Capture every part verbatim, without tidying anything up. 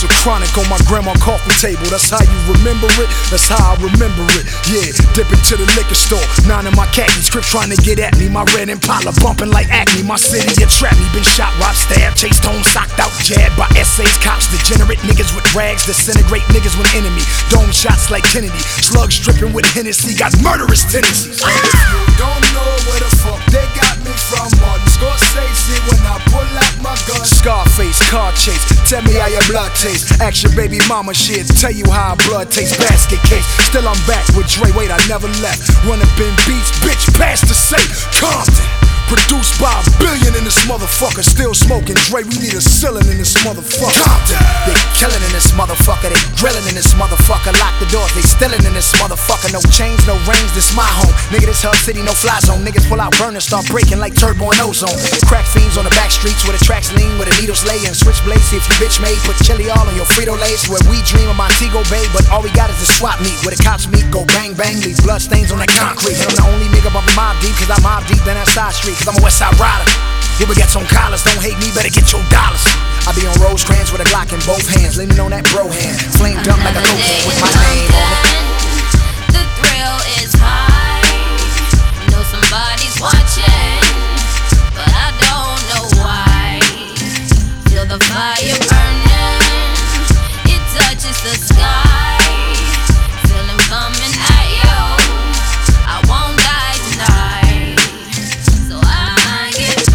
bottles of chronic on my grandma coffee table. That's how you remember it, that's how I remember it. Yeah, dipping to the liquor store, nine in my khakis, Crip trying to get at me. My red Impala bumping like Acme. My city, you trap me, been shot, robbed, stabbed, chased home, socked out, jabbed by essays, cops, degenerate niggas with rags, disintegrate niggas with enemy. Dome shots like Kennedy, slugs dripping with Hennessy, got murderous tendencies. And if you don't know where the fuck they got me from, Martin Scorsese when I pull out my gun. Scarface, car chase, tell me how your blood tastes. Ask your baby mama shit, tell you how blood tastes. Basket case, still I'm back with Dre, wait I never left. Run up in beats, bitch, past the safe. Compton, produced by a billion in this motherfucker. Still smoking Dre, we need a ceiling in this motherfucker. Compton, they killing in this motherfucker, they grilling in this motherfucker. Lock the doors, they stealing in this motherfucker. No chains, no rings, this my home. Nigga, this Hub City, no fly zone. Niggas pull out burners, start breaking like turbo and ozone. Crack fiends on the back streets where the tracks lean, where the needles lay and switchblades. See if you bitch made, put chili all on your Frito-Lays. Where we dream of Montego Bay, but all we got is the swap meet. Where the cops meet, go bang bang, leave blood stains on that concrete. And I'm the only nigga bumping Mob Deep, cause I'm Mob Deep, then that side street, cause I'm a West Side rider. You baguettes on collars, don't hate me, better get your dollars. I be on Rosecrans with a Glock in both hands, leaning on that bro hand, flamed up like a cocaine with my name on it. The thrill is high, know somebody's watching, but I don't know why. Feel the fire burning, it touches the sky. Feel him coming at you, I won't die tonight, so I get by.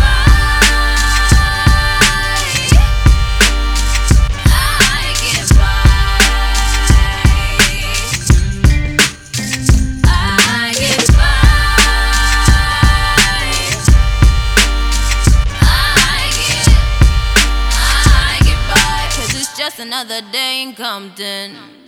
I get by. I get by. I get, I get by, 'cause it's just another day in Compton.